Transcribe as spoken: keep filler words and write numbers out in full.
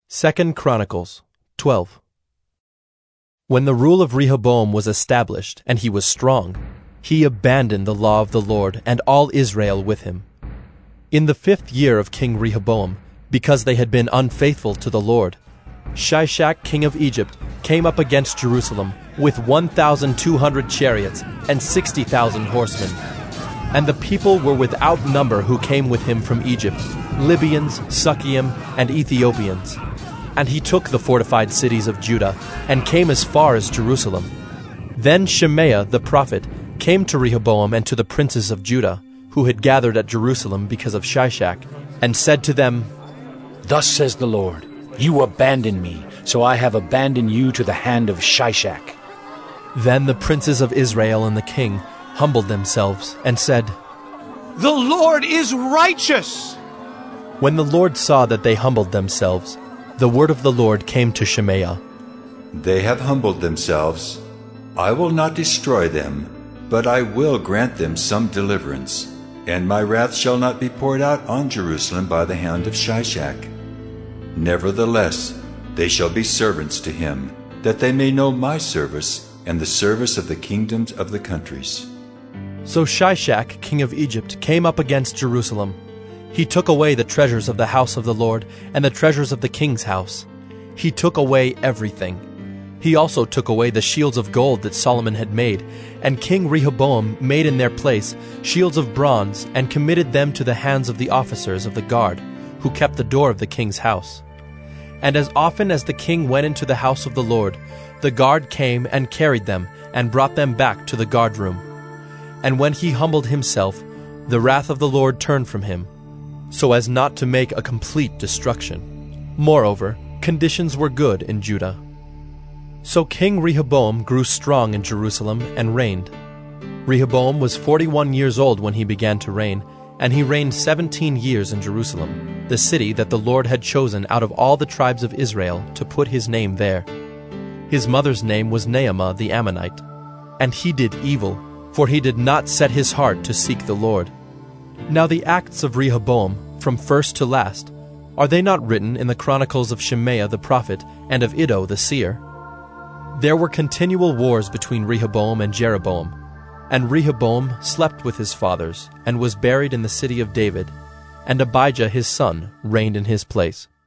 Second Chronicles twelve. When the rule of Rehoboam was established and he was strong, he abandoned the law of the Lord and all Israel with him. In the fifth year of King Rehoboam, because they had been unfaithful to the Lord, Shishak king of Egypt came up against Jerusalem with one thousand two hundred chariots and sixty thousand horsemen. And the people were without number who came with him from Egypt, Libyans, Sukkiim, and Ethiopians. And he took the fortified cities of Judah, and came as far as Jerusalem. Then Shemaiah the prophet came to Rehoboam and to the princes of Judah, who had gathered at Jerusalem because of Shishak, and said to them, Thus says the Lord, You abandoned me, so I have abandoned you to the hand of Shishak. Then the princes of Israel and the king humbled themselves, and said, The Lord is righteous. When the Lord saw that they humbled themselves, the word of the Lord came to Shemaiah. They have humbled themselves. I will not destroy them, but I will grant them some deliverance, and my wrath shall not be poured out on Jerusalem by the hand of Shishak. Nevertheless, they shall be servants to him, that they may know my service and the service of the kingdoms of the countries. So Shishak, king of Egypt, came up against Jerusalem. He took away the treasures of the house of the Lord and the treasures of the king's house. He took away everything. He also took away the shields of gold that Solomon had made, and King Rehoboam made in their place shields of bronze and committed them to the hands of the officers of the guard, who kept the door of the king's house. And as often as the king went into the house of the Lord, the guard came and carried them and brought them back to the guard room. And when he humbled himself, the wrath of the Lord turned from him, so as not to make a complete destruction. Moreover, conditions were good in Judah. So King Rehoboam grew strong in Jerusalem and reigned. Rehoboam was forty-one years old when he began to reign, and he reigned seventeen years in Jerusalem, the city that the Lord had chosen out of all the tribes of Israel to put his name there. His mother's name was Naamah the Ammonite. And he did evil, for he did not set his heart to seek the Lord. Now the acts of Rehoboam, from first to last, are they not written in the chronicles of Shemaiah the prophet and of Iddo the seer? There were continual wars between Rehoboam and Jeroboam, and Rehoboam slept with his fathers, and was buried in the city of David, and Abijah his son reigned in his place.